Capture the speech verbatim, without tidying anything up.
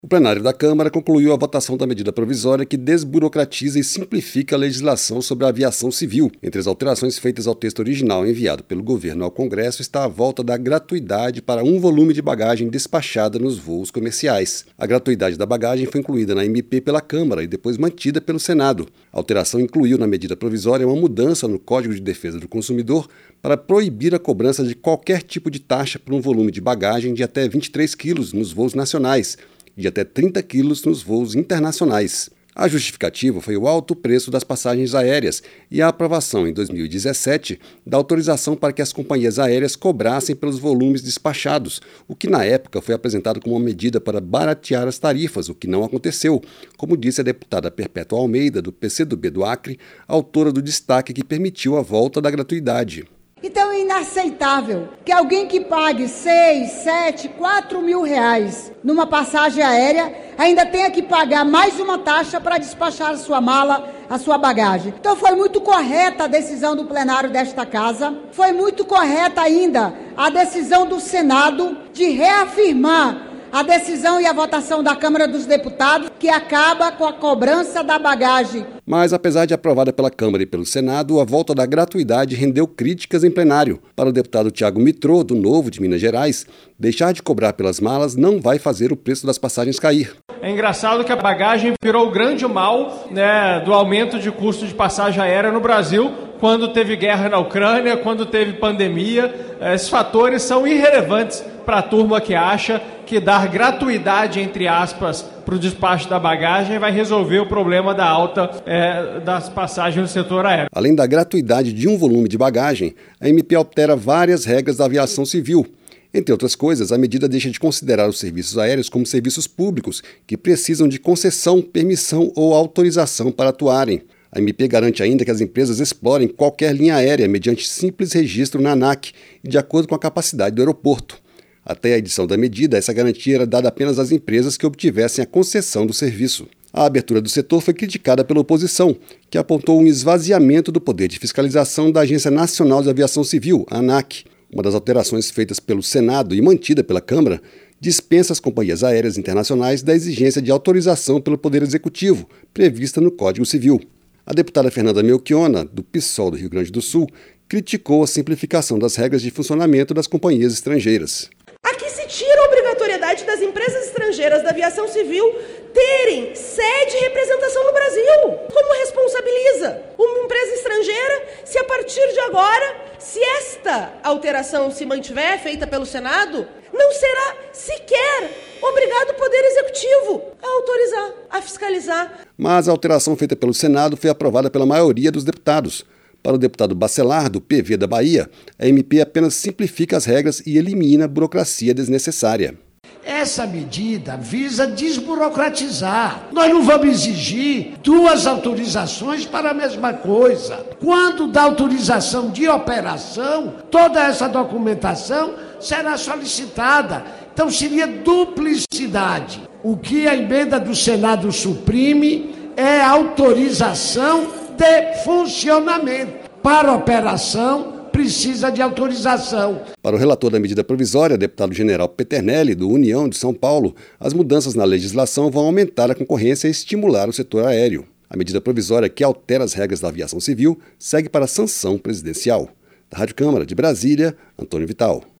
O plenário da Câmara concluiu a votação da medida provisória que desburocratiza e simplifica a legislação sobre a aviação civil. Entre as alterações feitas ao texto original enviado pelo governo ao Congresso está a volta da gratuidade para um volume de bagagem despachada nos voos comerciais. A gratuidade da bagagem foi incluída na M P pela Câmara e depois mantida pelo Senado. A alteração incluiu na medida provisória uma mudança no Código de Defesa do Consumidor para proibir a cobrança de qualquer tipo de taxa por um volume de bagagem de até vinte e três quilos nos voos nacionais, de até trinta quilos nos voos internacionais. A justificativa foi o alto preço das passagens aéreas e a aprovação, em dois mil e dezessete, da autorização para que as companhias aéreas cobrassem pelos volumes despachados, o que na época foi apresentado como uma medida para baratear as tarifas, o que não aconteceu, como disse a deputada Perpétua Almeida, do P C do B do Acre, autora do destaque que permitiu a volta da gratuidade. Então é inaceitável que alguém que pague seis, sete, quatro mil reais numa passagem aérea ainda tenha que pagar mais uma taxa para despachar a sua mala, a sua bagagem. Então foi muito correta a decisão do plenário desta casa, foi muito correta ainda a decisão do Senado de reafirmar a decisão e a votação da Câmara dos Deputados, que acaba com a cobrança da bagagem. Mas, apesar de aprovada pela Câmara e pelo Senado, a volta da gratuidade rendeu críticas em plenário. Para o deputado Tiago Mitrô, do Novo de Minas Gerais, deixar de cobrar pelas malas não vai fazer o preço das passagens cair. É engraçado que a bagagem virou o grande mal, né, do aumento de custo de passagem aérea no Brasil, quando teve guerra na Ucrânia, quando teve pandemia. Esses fatores são irrelevantes para a turma que acha que dar gratuidade, entre aspas, para o despacho da bagagem vai resolver o problema da alta é, das passagens no setor aéreo. Além da gratuidade de um volume de bagagem, a M P altera várias regras da aviação civil. Entre outras coisas, a medida deixa de considerar os serviços aéreos como serviços públicos, que precisam de concessão, permissão ou autorização para atuarem. A M P garante ainda que as empresas explorem qualquer linha aérea mediante simples registro na ANAC e de acordo com a capacidade do aeroporto. Até a edição da medida, essa garantia era dada apenas às empresas que obtivessem a concessão do serviço. A abertura do setor foi criticada pela oposição, que apontou um esvaziamento do poder de fiscalização da Agência Nacional de Aviação Civil, a ANAC. Uma das alterações feitas pelo Senado e mantida pela Câmara dispensa as companhias aéreas internacionais da exigência de autorização pelo Poder Executivo, prevista no Código Civil. A deputada Fernanda Melchiona, do PSOL do Rio Grande do Sul, criticou a simplificação das regras de funcionamento das companhias estrangeiras. Aqui se tira a obrigatoriedade das empresas estrangeiras da aviação civil terem sede e representação no Brasil. Como responsabiliza uma empresa estrangeira se a partir de agora, se esta alteração se mantiver feita pelo Senado, não será sequer obrigado o Poder Executivo a autorizar, a fiscalizar. Mas a alteração feita pelo Senado foi aprovada pela maioria dos deputados. Para o deputado Bacelar, do P V da Bahia, a M P apenas simplifica as regras e elimina a burocracia desnecessária. Essa medida visa desburocratizar. Nós não vamos exigir duas autorizações para a mesma coisa. Quando dá autorização de operação, toda essa documentação será solicitada. Então seria duplicidade. O que a emenda do Senado suprime é a autorização de funcionamento. Para operação, precisa de autorização. Para o relator da medida provisória, deputado general Peternelli, do União de São Paulo, as mudanças na legislação vão aumentar a concorrência e estimular o setor aéreo. A medida provisória que altera as regras da aviação civil segue para a sanção presidencial. Da Rádio Câmara de Brasília, Antônio Vital.